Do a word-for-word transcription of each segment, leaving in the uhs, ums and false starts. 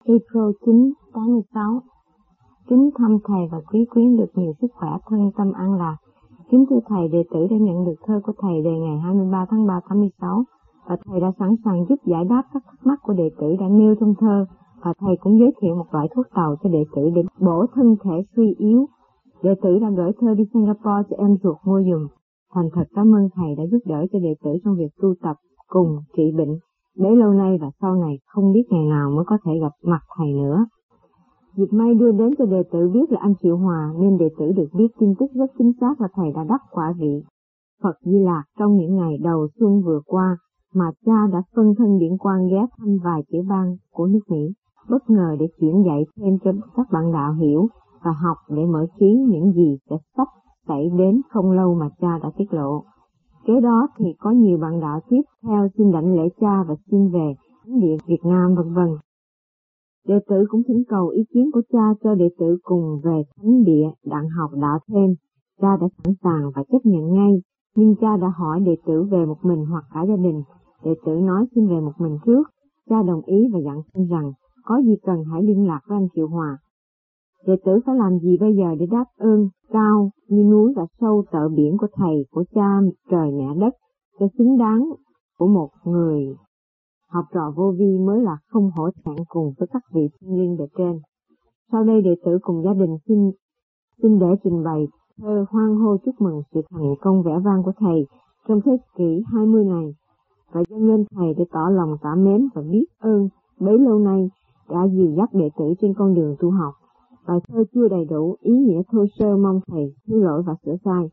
April chín tám mươi sáu. Kính thăm thầy và quý quyến được nhiều sức khỏe, thân tâm an lạc. Kính thưa thầy, đệ tử đã nhận được thơ của thầy đề ngày hai mươi ba tháng ba tám mươi sáu và thầy đã sẵn sàng giúp giải đáp các thắc mắc của đệ tử đã nêu trong thơ, và thầy cũng giới thiệu một loại thuốc tàu cho đệ tử để bổ thân thể suy yếu. Đệ tử đã gửi thơ đi Singapore cho em ruột mua dùm. Thành thật cảm ơn thầy đã giúp đỡ cho đệ tử trong việc tu tập cùng trị bệnh bấy lâu nay, và sau này không biết ngày nào mới có thể gặp mặt thầy nữa. Dịp may đưa đến cho đệ tử biết là anh Triệu Hòa, nên đệ tử được biết tin tức rất chính xác là thầy đã đắc quả vị Phật Di Lạc trong những ngày đầu xuân vừa qua, mà cha đã phân thân điển quang ghé thăm vài tiểu bang của nước Mỹ, bất ngờ để chuyển dạy thêm cho các bạn đạo hiểu và học để mở trí những gì sẽ sắp xảy đến không lâu mà cha đã tiết lộ. Kế đó thì có nhiều bạn đạo tiếp theo xin đảnh lễ cha và xin về thánh địa Việt Nam vân vân. Đệ tử cũng thỉnh cầu ý kiến của cha cho đệ tử cùng về thánh địa đặng học đạo thêm. Cha đã sẵn sàng và chấp nhận ngay, nhưng cha đã hỏi đệ tử về một mình hoặc cả gia đình. Đệ tử nói xin về một mình trước. Cha đồng ý và dặn xin rằng có gì cần hãy liên lạc với anh Triệu Hòa. Đệ tử phải làm gì bây giờ để đáp ơn cao như núi và sâu tợ biển của thầy, của cha trời mẹ đất, cho xứng đáng của một người học trò vô vi mới là không hổ thẹn cùng với các vị thiên liêng bề trên. Sau đây đệ tử cùng gia đình xin xin để trình bày thơ hoan hô chúc mừng sự thành công vẻ vang của thầy trong thế kỷ hai mươi này, và dâng lên thầy để tỏ lòng tạ mến và biết ơn bấy lâu nay đã dìu dắt đệ tử trên con đường tu học. Bài thơ chưa đầy đủ, ý nghĩa thô sơ, mong thầy thứ lỗi và sửa sai.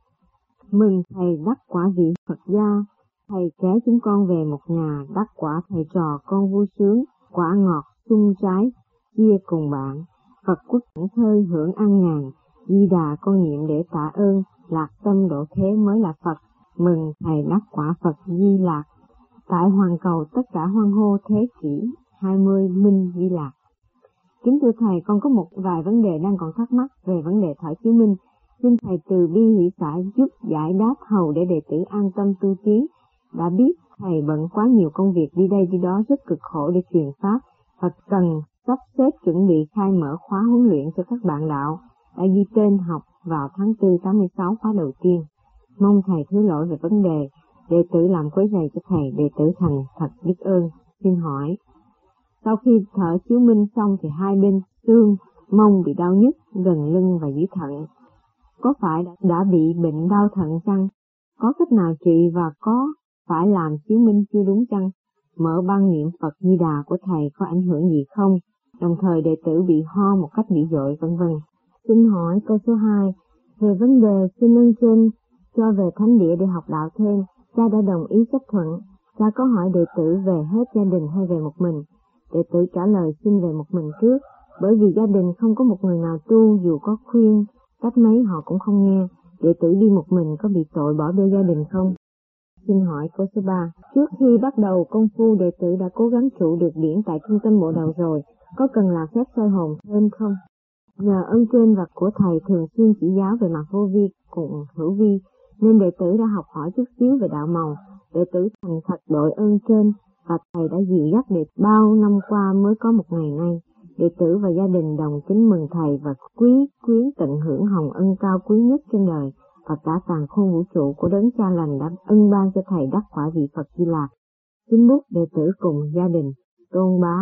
Mừng thầy đắc quả vị Phật gia, thầy kéo chúng con về một nhà đắc quả, thầy trò con vui sướng, quả ngọt sung trái chia cùng bạn. Phật quốc thảnh thơi hưởng an nhàn, Di Đà con niệm để tạ ơn, lạc tâm độ thế mới là Phật. Mừng thầy đắc quả Phật Di Lạc. Tại hoàn cầu tất cả hoan hô thế kỷ hai mươi minh Di Lạc. Kính thưa thầy, con có một vài vấn đề đang còn thắc mắc về vấn đề thở chiếu minh. Xin thầy từ bi hỷ xả giúp giải đáp hầu để đệ tử an tâm tu tiến. Đã biết thầy bận quá nhiều công việc đi đây đi đó, rất cực khổ để truyền pháp, và cần sắp xếp chuẩn bị khai mở khóa huấn luyện cho các bạn đạo đã ghi tên học vào tháng tư tám mươi sáu khóa đầu tiên. Mong thầy thứ lỗi về vấn đề đệ tử làm quấy rầy cho thầy. Đệ tử thành thật biết ơn. Xin hỏi, sau khi thở chiếu minh xong thì hai bên xương mông bị đau nhức, gần lưng và dưới thận, có phải đã, đã bị bệnh đau thận chăng? Có cách nào trị và có phải làm chiếu minh chưa đúng chăng? Mở băng niệm Phật Di Đà của thầy có ảnh hưởng gì không? Đồng thời đệ tử bị ho một cách dữ dội vân vân. Xin hỏi câu số hai, về vấn đề xin ơn trên cho về thánh địa để học đạo thêm, cha đã đồng ý chấp thuận. Cha có hỏi đệ tử về hết gia đình hay về một mình? Đệ tử trả lời xin về một mình trước, bởi vì gia đình không có một người nào tu, dù có khuyên cách mấy họ cũng không nghe. Đệ tử đi một mình có bị tội bỏ bê gia đình không? Xin hỏi câu số ba, trước khi bắt đầu công phu đệ tử đã cố gắng trụ được điển tại trung tâm bộ đầu rồi, có cần làm phép soi hồn thêm không? Nhờ ơn trên và của thầy thường xuyên chỉ giáo về mặt vô vi cùng hữu vi, nên đệ tử đã học hỏi chút xíu về đạo màu. Đệ tử thành thật đội ơn trên, và thầy đã dìu dắt đệ bao năm qua mới có một ngày nay. Đệ tử và gia đình đồng kính mừng thầy và quý quyến tận hưởng hồng ân cao quý nhất trên đời, và cả càn khôn vũ trụ của đấng cha lành đã ân ban cho thầy đắc quả vị Phật Di Lạc. Chính bút đệ tử cùng gia đình. Tôn Bá.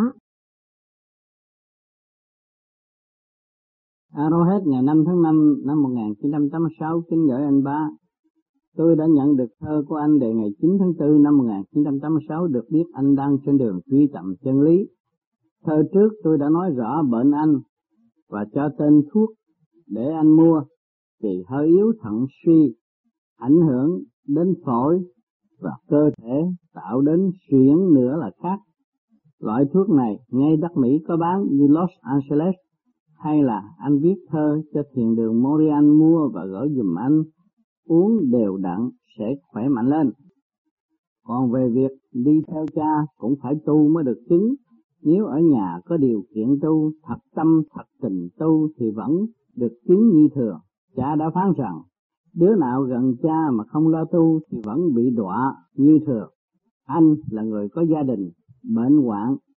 Arrowhead ngày năm tháng năm năm một nghìn chín trăm tám mươi sáu. Kính gửi anh Bá. Tôi đã nhận được thơ của anh đề ngày chín tháng tư năm một nghìn chín trăm tám mươi sáu, được biết anh đang trên đường truy tầm chân lý. Thơ trước tôi đã nói rõ bệnh anh và cho tên thuốc để anh mua, vì hơi yếu thận suy, ảnh hưởng đến phổi và cơ thể, tạo đến suyễn nữa là khác. Loại thuốc này ngay đất Mỹ có bán như Los Angeles, hay là anh viết thơ cho thiền đường Montreal mua và gửi dùm anh, uống đều đặn sẽ khỏe mạnh lên. Còn về việc đi theo cha cũng phải tu mới được chứng. Nếu ở nhà có điều kiện tu, thật tâm thật tình tu thì vẫn được chứng như thường. Cha đã phán rằng đứa nào gần cha mà không lo tu thì vẫn bị đọa như thường. Anh là người có gia đình, bệnh hoạn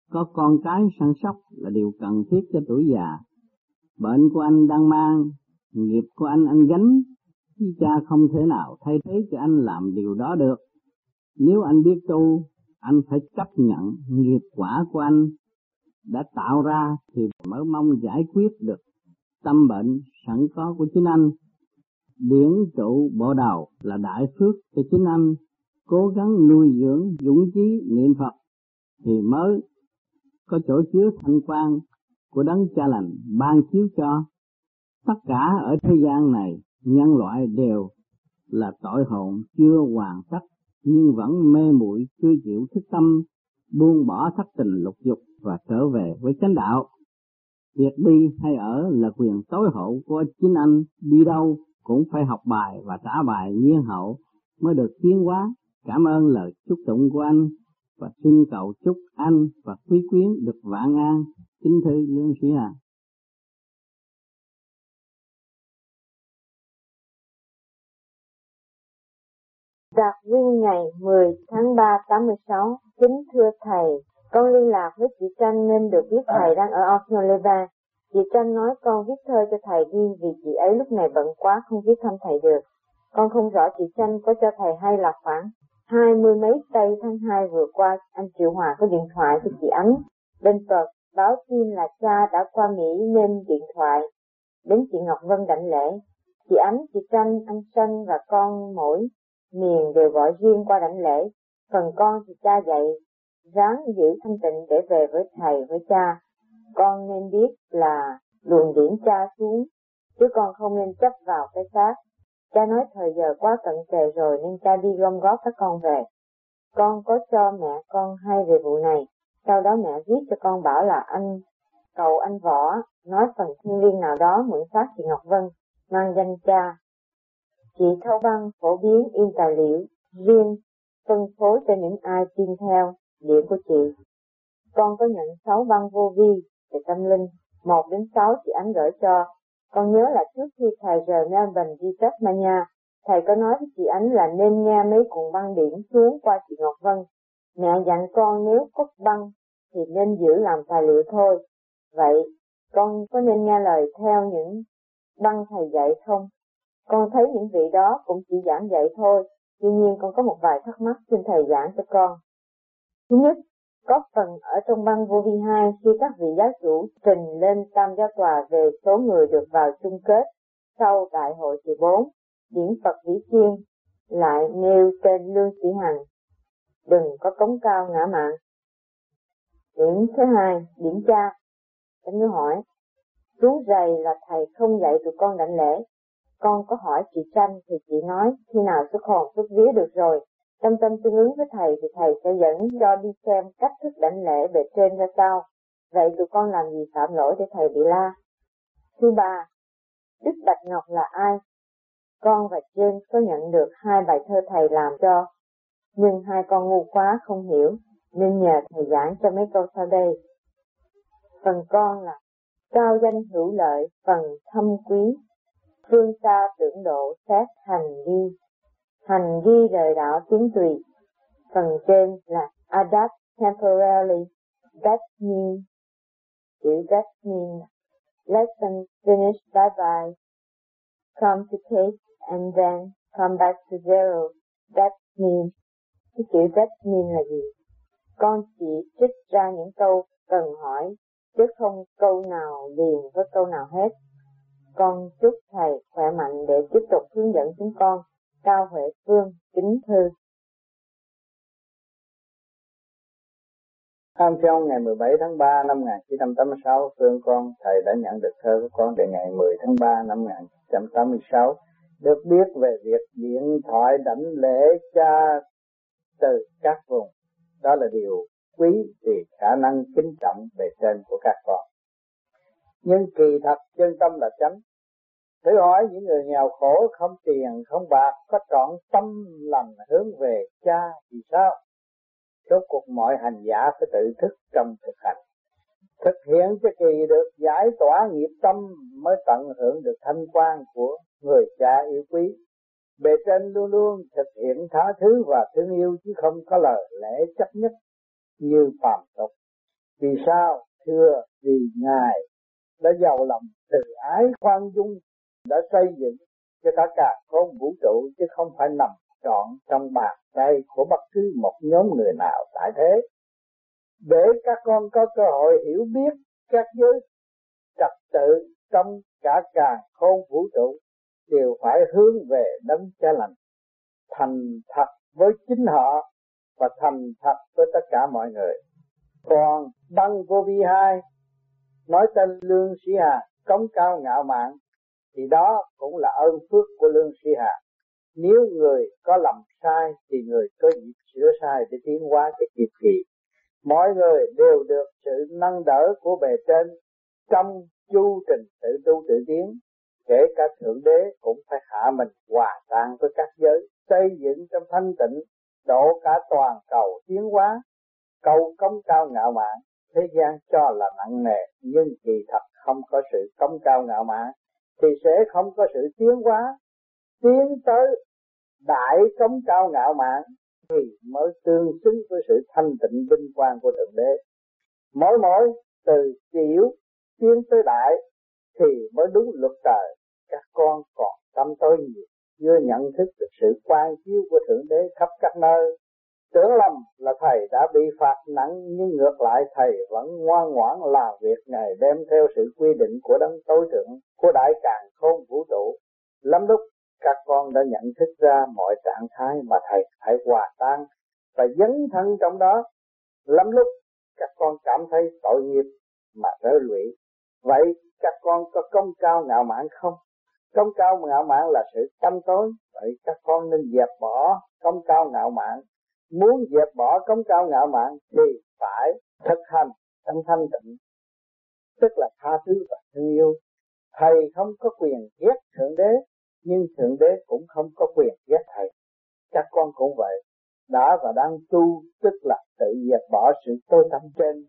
có con cái săn sóc là điều cần thiết cho tuổi già. Bệnh của anh đang mang, nghiệp của anh anh gánh, chứ cha không thể nào thay thế cho anh làm điều đó được. Nếu anh biết tu, anh phải chấp nhận nghiệp quả của anh đã tạo ra thì mới mong giải quyết được tâm bệnh sẵn có của chính anh. Điển trụ bộ đầu là đại phước cho chính anh, cố gắng nuôi dưỡng dũng chí niệm Phật thì mới có chỗ chứa thanh quan của đấng cha lành ban chiếu cho. Tất cả ở thế gian này, nhân loại đều là tội hồn chưa hoàn tất, nhưng vẫn mê muội chưa chịu thức tâm, buông bỏ thất tình lục dục và trở về với chánh đạo. Việc đi hay ở là quyền tối hậu của chính anh, đi đâu cũng phải học bài và trả bài nhiên hậu mới được tiến hóa. Cảm ơn lời chúc tụng của anh và xin cầu chúc anh và quý quyến được vạn an. Kính thư Lương Sĩ Hà. Đạt Viên ngày mười tháng ba tám mươi sáu. Kính thưa Thầy, con liên lạc với chị Tranh nên được biết Thầy đang ở Osnoleva. Chị Tranh nói con viết thơ cho Thầy đi vì chị ấy lúc này bận quá không viết thăm Thầy được. Con không rõ chị Tranh có cho Thầy hay là khoảng hai mươi mấy tây tháng hai vừa qua anh Triệu Hòa có điện thoại cho chị Ánh bên Phật báo tin là cha đã qua Mỹ nên điện thoại đến chị Ngọc Vân đảnh lễ. Chị Ánh, chị Tranh, anh Sanh và con mỗi miền đều gọi riêng qua đảnh lễ. Phần con thì cha dạy ráng giữ thanh tịnh để về với Thầy với cha. Con nên biết là luồng điển cha xuống, chứ con không nên chấp vào cái xác. Cha nói thời giờ quá cận kề rồi nên cha đi gom góp các con về. Con có cho mẹ con hay về vụ này. Sau đó mẹ viết cho con bảo là anh cầu anh Võ nói phần thiên liêng nào đó mượn xác chị Ngọc Vân mang danh cha. Chị thâu băng phổ biến in tài liệu riêng phân phối cho những ai tin theo điện của chị. Con có nhận sáu băng vô vi về tâm linh, một đến sáu chị Ánh gửi cho. Con nhớ là trước khi Thầy rời Melbourne đi Tasmania, Thầy có nói với chị Ánh là nên nghe mấy cuộn băng điển xuống qua chị Ngọc Vân. Mẹ dặn con nếu có băng thì nên giữ làm tài liệu thôi. Vậy con có nên nghe lời theo những băng Thầy dạy không? Con thấy những vị đó cũng chỉ giảng dạy thôi, tuy nhiên con có một vài thắc mắc xin Thầy giảng cho con. Thứ nhất, có phần ở trong băng vô vi hai khi các vị giáo chủ trình lên Tam Giáo Tòa về số người được vào chung kết sau Đại hội thứ bốn, điển Phật Vĩ Chiên lại nêu tên Lương Sĩ Hằng, đừng có cống cao ngã mạn. Điểm thứ hai, điểm cha. Em như hỏi, xuống rầy là Thầy không dạy tụi con đảnh lễ. Con có hỏi chị Tranh thì chị nói khi nào xuất hồn xuất vía được rồi. Tâm tâm tương ứng với Thầy thì Thầy sẽ dẫn cho đi xem cách thức đảnh lễ bề trên ra sao. Vậy tụi con làm gì phạm lỗi để Thầy bị la? Thứ ba, Đức Bạch Ngọc là ai? Con và James có nhận được hai bài thơ Thầy làm cho, nhưng hai con ngu quá không hiểu, nên nhờ Thầy giảng cho mấy câu sau đây. Phần con là cao danh hữu lợi, phần thâm quý, phương xa tưởng độ xét hành vi, hành vi đời đạo tiến tùy. Phần trên là adapt temporarily, that means, chữ that means, lesson finish bye bye, come to take and then come back to zero, that means. Cái chữ that means là gì? Con chỉ trích ra những câu cần hỏi, chứ không câu nào liền với câu nào hết. Con chúc Thầy khỏe mạnh để tiếp tục hướng dẫn chúng con. Cao Huệ Phương, kính thư. Tham trong ngày mười bảy tháng ba năm một nghìn chín trăm tám mươi sáu, Phương con, Thầy đã nhận được thơ của con từ ngày mười tháng ba năm một nghìn chín trăm tám mươi sáu, được biết về việc điện thoại đảnh lễ cha từ các vùng. Đó là điều quý vì khả năng kính trọng bề trên của các con. Nhưng kỳ thật chân tâm là chánh. Thử hỏi những người nghèo khổ không tiền không bạc có trọn tâm lành hướng về cha thì sao? Rốt cuộc mọi hành giả phải tự thức trong thực hành, thực hiện cho kỳ được giải tỏa nghiệp tâm mới tận hưởng được thanh quan của người cha yêu quý. Bề trên luôn luôn thực hiện tha thứ và thương yêu chứ không có lời lẽ chấp nhất như phàm tục. Vì sao? Thưa, vì Ngài đã giàu lòng từ ái khoan dung, đã xây dựng cho cả cả không vũ trụ, chứ không phải nằm trọn trong bàn tay của bất cứ một nhóm người nào tại thế. Để các con có cơ hội hiểu biết các giới trật tự trong cả càn khôn vũ trụ đều phải hướng về đấng Cha lành, thành thật với chính họ và thành thật với tất cả mọi người. Còn băng vô vi hai nói tên Lương Sĩ Hà cống cao ngạo mạn, thì đó cũng là ơn phước của Lương Sĩ Hà. Nếu người có lầm sai thì người có dịp sửa sai để tiến hóa cái kịp kỳ. Mọi người đều được sự nâng đỡ của bề trên trong chu trình tự tu tự tiến. Kể cả Thượng Đế cũng phải hạ mình hòa tan với các giới, xây dựng trong thanh tịnh, độ cả toàn cầu tiến hóa. Câu cống cao ngạo mạn thế gian cho là nặng nề, nhưng kỳ thật không có sự cống cao ngạo mạn thì sẽ không có sự tiến hóa. Tiến tới đại cống cao ngạo mạn thì mới tương xứng với sự thanh tịnh vinh quang của Thượng Đế. Mỗi mỗi từ tiểu tiến tới đại thì mới đúng luật trời. Các con còn tâm tối nhiều, chưa nhận thức được sự quan chiếu của Thượng Đế khắp các nơi. Tưởng lầm là thầy đã bị phạt nặng, nhưng ngược lại thầy vẫn ngoan ngoãn làm việc Ngài đem theo sự quy định của đấng tối thượng của đại càn khôn vũ trụ. Lắm lúc các con đã nhận thức ra mọi trạng thái mà thầy phải hòa tan và dấn thân trong đó. Lắm lúc các con cảm thấy tội nghiệp mà rơi lụy. Vậy các con có cống cao ngạo mạn không? Cống cao ngạo mạn là sự tâm tối. Vậy các con nên dẹp bỏ cống cao ngạo mạn. Muốn dẹp bỏ cống cao ngạo mạn thì phải thực hành trong thanh tịnh, tức là tha thứ và thương yêu. Thầy không có quyền ghét Thượng Đế, nhưng Thượng Đế cũng không có quyền ghét thầy. Các con cũng vậy, đã và đang tu, tức là tự dẹp bỏ sự tối tăm trên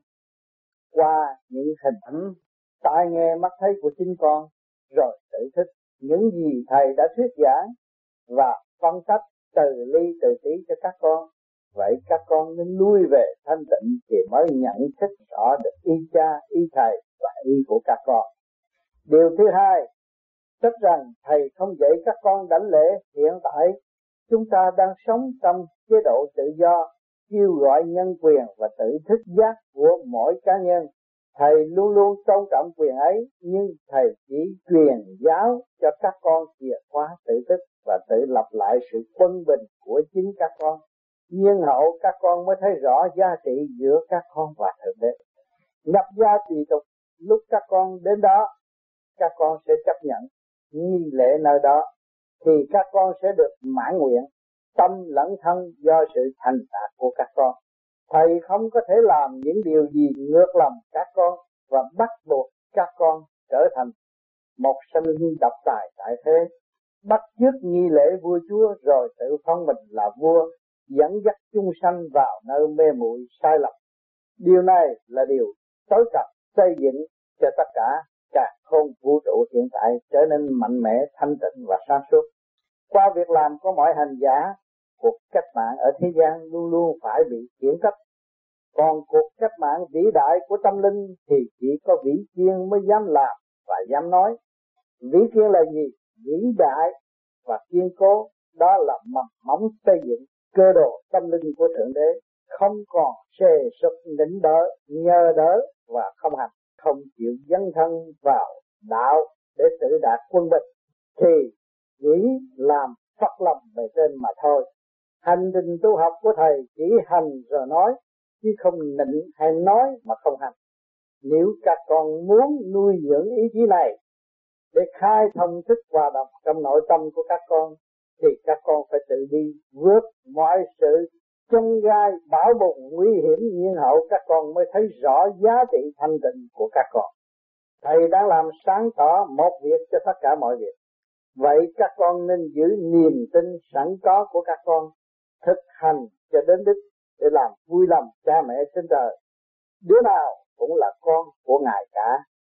qua những hình ảnh tai nghe mắt thấy của chính con, rồi tự thức những gì thầy đã thuyết giảng và phân tích từ ly từ tí cho các con. Vậy các con nên lui về thanh tịnh thì mới nhận thức rõ được ý cha, ý thầy và ý của các con. Điều thứ hai, tức rằng thầy không dạy các con đảnh lễ. Hiện tại chúng ta đang sống trong chế độ tự do, kêu gọi nhân quyền và tự thức giác của mỗi cá nhân. Thầy luôn luôn tôn trọng quyền ấy, nhưng thầy chỉ truyền giáo cho các con chìa khóa tự thức và tự lập lại sự quân bình của chính các con. Nhưng hậu các con mới thấy rõ giá trị giữa các con và Thượng Đế. Nhập gia tùy tục, lúc các con đến đó, các con sẽ chấp nhận nghi lễ nơi đó, thì các con sẽ được mãn nguyện, tâm lẫn thân do sự thành đạt của các con. Thầy không có thể làm những điều gì ngược lòng các con và bắt buộc các con trở thành một sinh linh độc tài tại thế, bắt chước nghi lễ vua chúa rồi tự phong mình là vua, dẫn dắt chúng sanh vào nơi mê muội sai lầm. Điều này là điều tối cập xây dựng cho tất cả cả khôn vũ trụ hiện tại trở nên mạnh mẽ, thanh tịnh và sáng suốt. Qua việc làm của mọi hành giả, cuộc cách mạng ở thế gian luôn luôn phải bị khiển trách. Còn cuộc cách mạng vĩ đại của tâm linh thì chỉ có vĩ kiên mới dám làm và dám nói. Vĩ kiên là gì? Vĩ đại và kiên cố, đó là mầm móng xây dựng cơ đồ tâm linh của Thượng Đế, không còn xề sụp nịnh đỡ, nhờ đỡ và không hành, không chịu dấn thân vào đạo để tự đạt quân bình, thì chỉ làm phật lòng bề trên mà thôi. Hành trình tu học của thầy chỉ hành rồi nói, chứ không nịnh hay nói mà không hành. Nếu các con muốn nuôi dưỡng ý chí này để khai thông thức hòa đồng trong nội tâm của các con, thì các con phải tự đi vượt mọi sự chông gai bão bùng nguy hiểm, nhiên hậu các con mới thấy rõ giá trị thanh tịnh của các con. Thầy đang làm sáng tỏ một việc cho tất cả mọi việc. Vậy các con nên giữ niềm tin sẵn có của các con, thực hành cho đến đích để làm vui lòng cha mẹ trên trời. Đứa nào cũng là con của Ngài cả.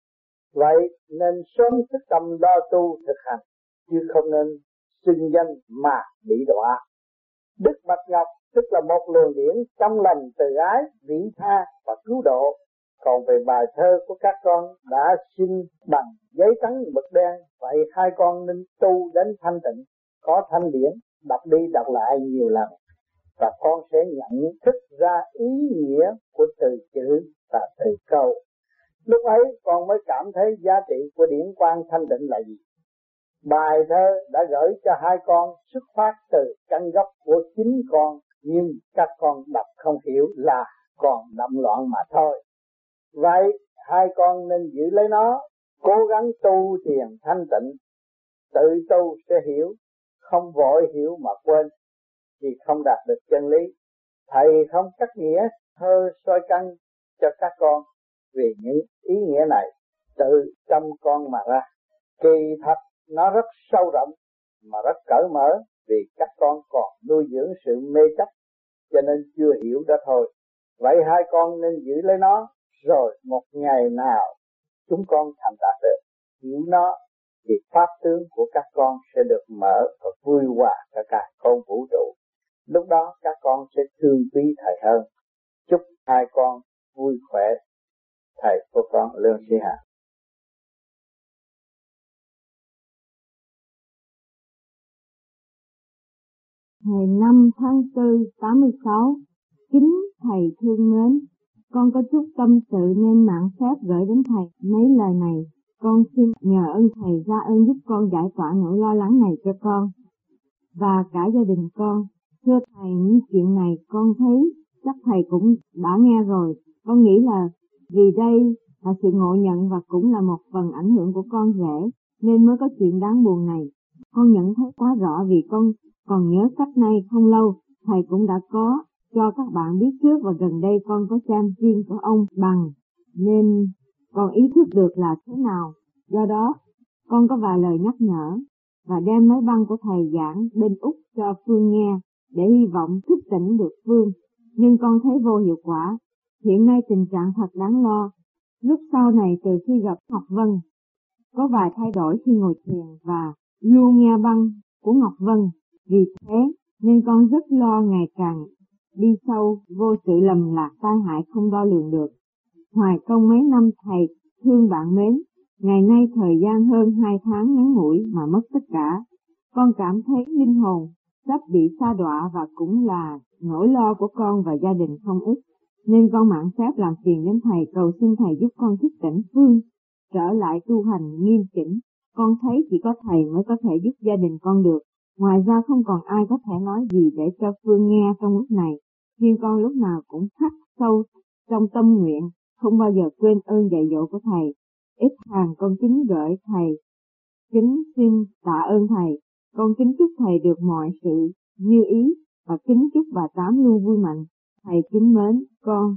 Vậy nên sớm thức tâm lo tu thực hành, chứ không nên xưng danh mà bị đọa. Đức Bạch Ngọc tức là một luồng điển trong lành từ ái, vị tha và cứu độ. Còn về bài thơ của các con đã xin bằng giấy trắng mực đen, vậy hai con nên tu đến thanh tịnh, có thanh điển, đọc đi đọc lại nhiều lần, và con sẽ nhận thức ra ý nghĩa của từ chữ và từ câu. Lúc ấy con mới cảm thấy giá trị của điển quang thanh tịnh là gì. Bài thơ đã gửi cho hai con xuất phát từ căn gốc của chính con, nhưng các con đọc không hiểu là còn đậm loạn mà thôi. Vậy hai con nên giữ lấy nó, cố gắng tu thiền thanh tịnh, tự tu sẽ hiểu, không vội hiểu mà quên thì không đạt được chân lý. Thầy không cắt nghĩa thơ soi căn cho các con vì những ý nghĩa này tự trong con mà ra. Kỳ thật nó rất sâu rộng mà rất cởi mở, vì các con còn nuôi dưỡng sự mê chấp cho nên chưa hiểu đó thôi. Vậy hai con nên giữ lấy nó, rồi một ngày nào chúng con thành đạt được hiểu nó thì pháp tướng của các con sẽ được mở và vui hòa cả cả không vũ trụ. Lúc đó các con sẽ thương quý thầy hơn. Chúc hai con vui khỏe. Thầy của con Lương Sĩ Hà. Ngày năm tháng tư tám mươi sáu, kính thầy thương mến, con có chút tâm sự nên mạng phép gửi đến thầy mấy lời này. Con xin nhờ ơn thầy ra ơn giúp con giải tỏa nỗi lo lắng này cho con và cả gia đình con. Thưa thầy, những chuyện này con thấy chắc thầy cũng đã nghe rồi. Con nghĩ là vì đây là sự ngộ nhận và cũng là một phần ảnh hưởng của con rể nên mới có chuyện đáng buồn này. Con nhận thấy quá rõ vì con còn nhớ cách nay không lâu thầy cũng đã có cho các bạn biết trước, và gần đây con có xem phim của ông Bằng nên con ý thức được là thế nào. Do đó con có vài lời nhắc nhở và đem mấy băng của thầy giảng bên Úc cho Phương nghe để hy vọng thức tỉnh được Phương, nhưng con thấy vô hiệu quả. Hiện nay tình trạng thật đáng lo. Lúc sau này từ khi gặp Ngọc Vân có vài thay đổi khi ngồi thiền và luôn nghe băng của Ngọc Vân. Vì thế nên con rất lo ngày càng đi sâu vô sự lầm lạc tai hại không đo lường được. Hoài công mấy năm thầy thương bạn mến, ngày nay thời gian hơn hai tháng ngắn ngủi mà mất tất cả. Con cảm thấy linh hồn sắp bị sa đọa và cũng là nỗi lo của con và gia đình không ít. Nên con mạn phép làm phiền đến thầy, cầu xin thầy giúp con thức tỉnh Phương, trở lại tu hành nghiêm chỉnh. Con thấy chỉ có thầy mới có thể giúp gia đình con được. Ngoài ra không còn ai có thể nói gì để cho Phương nghe trong lúc này. Riêng con lúc nào cũng khắc sâu trong tâm nguyện, không bao giờ quên ơn dạy dỗ của thầy. Ít hàng con kính gửi thầy, kính xin tạ ơn thầy. Con kính chúc thầy được mọi sự như ý và kính chúc bà Tám luôn vui mạnh. Thầy kính mến con.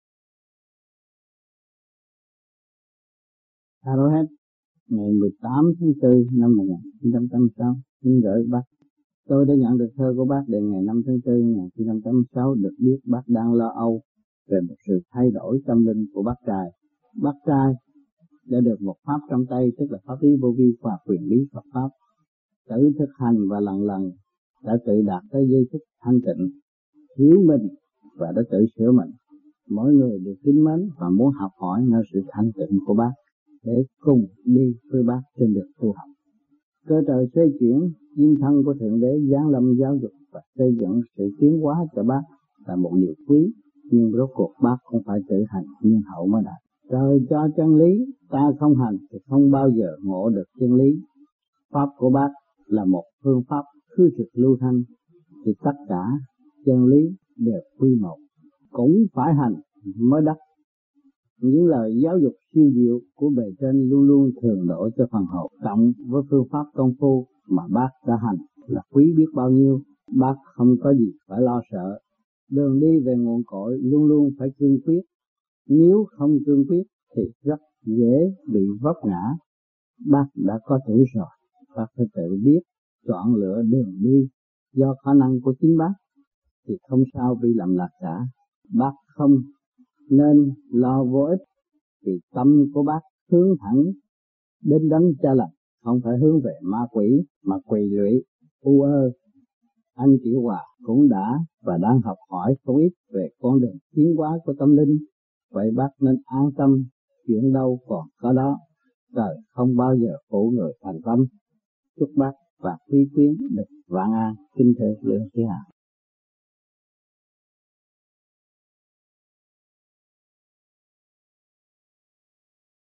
Arrowhead, ngày mười tám tháng tư năm một nghìn chín trăm tám mươi sáu, xin gửi bác. Tôi đã nhận được thơ của bác đề ngày năm tháng tư năm một nghìn chín trăm tám mươi sáu, được biết bác đang lo âu về một sự thay đổi tâm linh của bác trai. Bác trai đã được một pháp trong tay, tức là pháp lý vô vi và quyền lý Phật pháp. Tự thực hành và lần lần đã tự đạt tới giây phút thanh tịnh, hiểu mình và đã tự sửa mình. Mỗi người đều kính mến và muốn học hỏi nơi sự thanh tịnh của bác để cùng đi với bác trên đường tu học. Cơ trời xoay chuyển, kim thân của Thượng Đế giáng lâm giáo dục và xây dựng sự tiến hóa cho bác là một điều quý, nhưng rốt cuộc bác không phải tự hành nhiên hậu mới đạt. Trời cho chân lý, ta không hành thì không bao giờ ngộ được chân lý. Pháp của bác là một phương pháp khư thực lưu thanh, thì tất cả chân lý đều quy một, cũng phải hành mới đắc. Những lời giáo dục siêu diệu của bề trên luôn luôn thường đổ cho phần hồn, cộng với phương pháp công phu mà bác đã hành là quý biết bao nhiêu. Bác không có gì phải lo sợ. Đường đi về nguồn cội luôn luôn phải cương quyết. Nếu không cương quyết thì rất dễ bị vấp ngã. Bác đã có tuổi rồi, bác phải tự biết chọn lựa đường đi do khả năng của chính bác thì không sao bị lầm lạc cả. Bác không nên lo vô ích, vì tâm của bác hướng thẳng đến đấng Cha Lành, không phải hướng về ma quỷ mà quỳ lụy u ơ. Anh chị Hòa cũng đã và đang học hỏi không ít về con đường tiến hóa của tâm linh, Vậy bác nên an tâm, chuyện đâu còn có đó, trời không bao giờ khổ người thành tâm. Chúc bác và quý quyến được vạn an. Kính thưa Lương Thế Hà.